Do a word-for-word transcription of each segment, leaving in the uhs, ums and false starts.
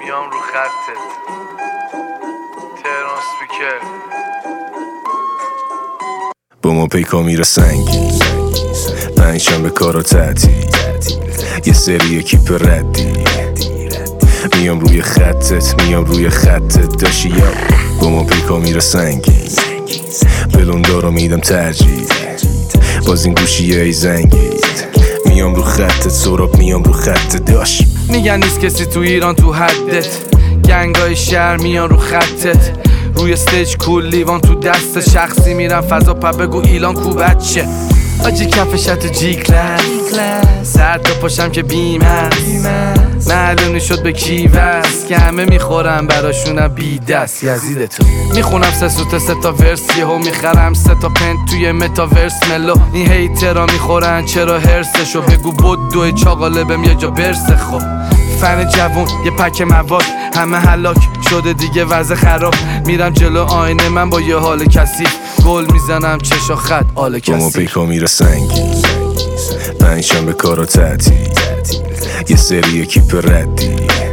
میام رو خطت تهران سپیکر با ما پیکا میره سنگی پنجشنبه به کارا تعطیل یه سری کیپ ردی میام روی خطت میام روی خطت داشی یا با ما پیکا میره سنگی بلوندارو میدم ترجیح باز این گوشیه ای زنگید میام رو خطت سراب میام رو خطت داش میگن نیست کسی تو ایران تو حدت گنگای شهر میان رو خطت روی استیج کول لیوان تو دست شخصی میرم فضا پا بگو ایلان کو بچه آجی کفشت جی کلاس سر تا پاشم که بیم هست معلومی شد به کی وست که همه میخورم براشونم بی دست یزید تو میخونم سه سوت سه تا ورس یهو میخرم سه تا پنت توی متاورس ملو این هیترا میخورن چرا هرسشو بگو بود دوی چاقاله بهم یه جا برسه خب فن جوون یه پک مواد همه هلاک شده دیگه وضع خراب میرم جلو آینه من با یه حال کسی گل میزنم چشا خط آل کسی با ما پیکا میره سنگی پنجشنبه به کارا تعطیل یه سری کیپ ردی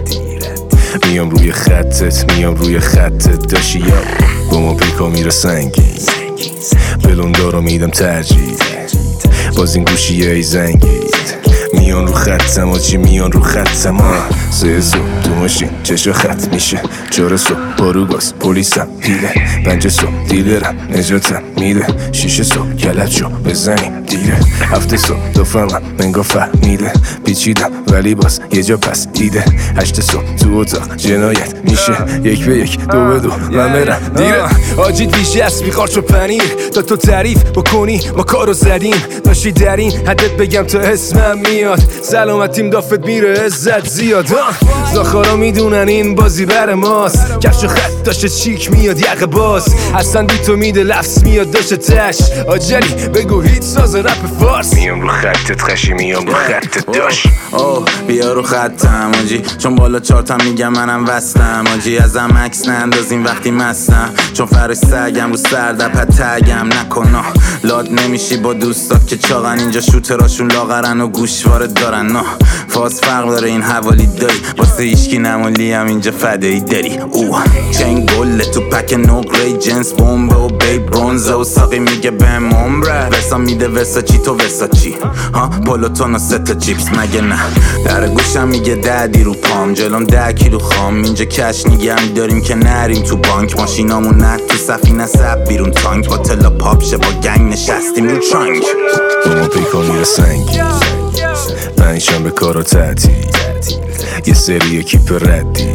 میام روی خطت میام روی خطت داشی یا با ما پیکا میره سنگی بلوندارو میدم ترجیح باز این گوشیه ای زنگید میان رو خطم آجی میان رو خطم سه صبح تو ماشین چشا خط میشه چهار صبح بارو گاز پلیسم دیده پنج صبح دیلرم نجاتم میده شیش صبح گلت شو بزنیم دیره هفته صبح دو فهمم منگا فهمیده پیچیدم ولی باز یه جا پس دیده هشت صبح تو اتاق جنایت میشه یک به یک دو به دو من برم دیره آجی دیشی اسبی قارچ و پنیر تا تو تعریف بکنی ما کارو زدیم داشتی در این حدت بگم تا اسمم میاد سلامتیم دافت میره عزت زیاد زاخارا میدونن این بازی بر ماست کفش و خط داشته چیک میاد یقه باز اصلا بی تو میده لفظ میاد داشته تش آجلی بگو هیت ساز رپ فارس میام رو خطت خشی میام رو خطت داش اوه بیا رو خطم آجی چون بالا چارتم میگم منم وستم آجی ازم عکس نندازیم وقتی مستم چون فرش سگم رو سردپت تگم نکن لاد نمیشی با دوستات که چاقن اینجا شوتراشون لاغرن و گوشواره دارن نه فاز فرق داره این حوالی داری واسه ایشکی نمالی هم اینجا فدایی داری اوه چنگ گله تو پک نقره جنس بومبه و بی برونزه و ساقی میگه بهم عمره ورسا میده ورسا چی تو ورسا چی ها پلوتون و ستا چیپس مگه نه در گوشم میگه دردی رو پام جلوم ده کیلو خام اینجا کش نگه داریم که نریم تو بانک ماشینامون نه تو سفینه سب بیرون تانک با تلا پاپشه با گنگ نشستیم رو ترانک با ما پیکا میره سنگی پنجشنبه به کارا تعطیل یه سری کیپ ردی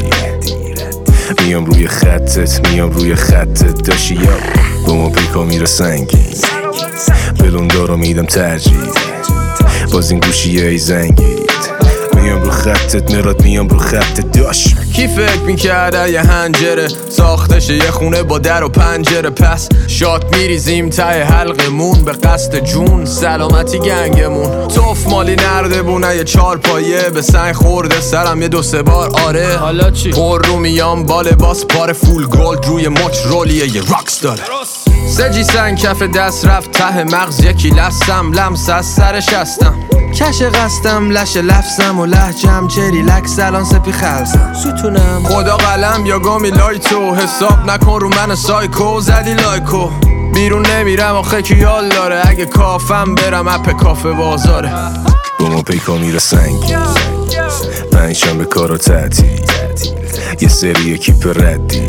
میام روی خطت میام روی خطت داشی یا با ما پیکا میره سنگی بلوندارو میدم ترجیح باز این گوشیه ای زنگید میام رو خطت مراد میام رو خطت داش کی فکر میکرده یه هنجره ساختشه یه خونه با در و پنجره پس شات میریزیم ته حلقمون به قصد جون سلامتی گنگمون توف مالی نرده بونه یه چار پایه به سنگ خورده سرم یه دو سه بار آره حالا چی؟ پر رو میام باله باس پار فول گولد روی مچ رولیه یه راکس داره سجی سنگ کف دست رفت ته مغز یکی لستم لمس از سرش هستم کش قستم لش لفظم و لحجم چری لک سلان سپی خلصم ستونم خدا قلم یا گامی لایتو حساب نکن رو من سایکو زدی لایکو بیرون نمیرم آخه کیال داره اگه کافم برم اپ کافه بازاره با ما پیکا میره سنگی پنجشنبه به کارا تعطیل یه سری کیپ ردی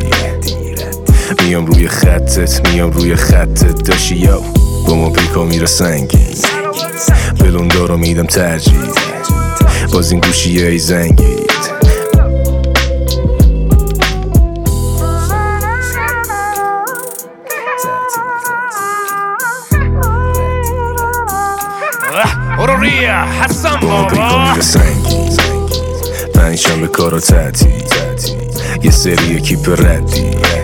میام روی خطت میام روی خطت داشی یا با ما پیکا میره سنگی بلوندارو میدم ترجیح باز این گوشیه ای زنگید اوروریا حسن با ما پیکا بابا میره سنگی پنجشنبه به کارا تعطیل یه سری کیپ ردی